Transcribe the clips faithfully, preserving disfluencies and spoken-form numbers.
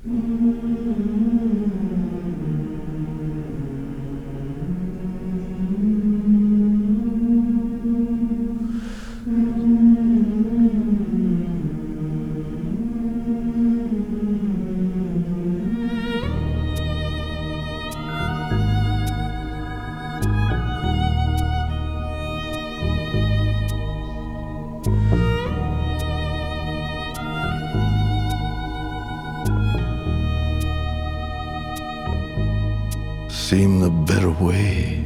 Seemed the better way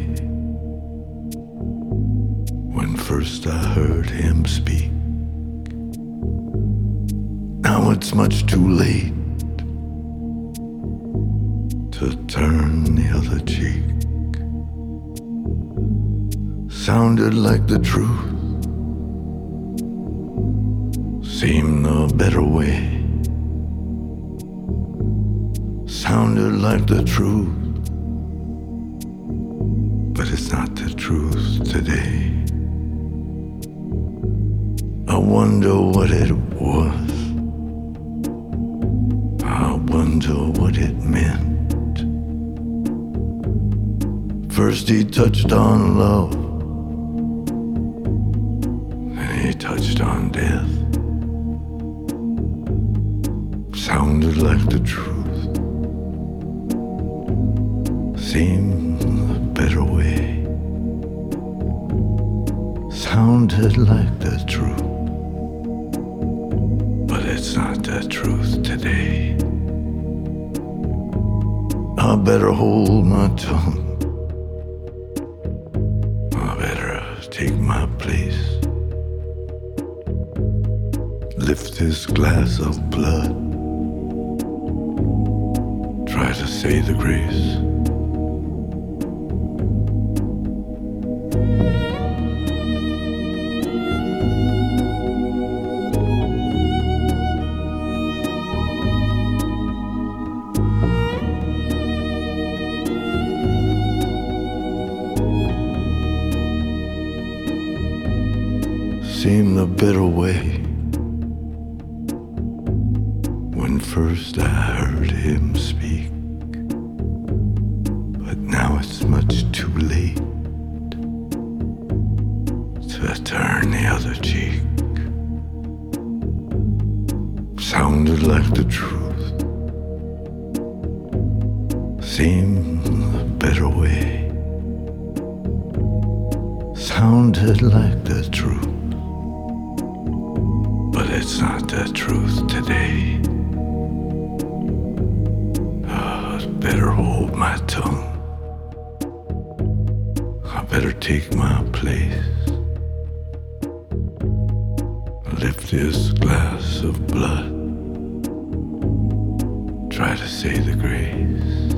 when first I heard him speak. Now it's much too late to turn the other cheek. Sounded like the truth, seemed the better way. Sounded like the truth, but it's not the truth today. I wonder what it was. I wonder what it meant. First he touched on love, then he touched on death. Sounded like the truth, seemed the better way. Sounded like the truth, but it's not the truth today. I better hold my tongue. I better take my place. Lift this glass of blood. Try to say the grace. Seemed the better way when first I heard him speak. But now it's much too late to turn the other cheek. Sounded like the truth, seemed the better way. Sounded like the truth, but it's not the truth today. I'd better hold my tongue. I better take my place. Lift this glass of blood. Try to say the grace.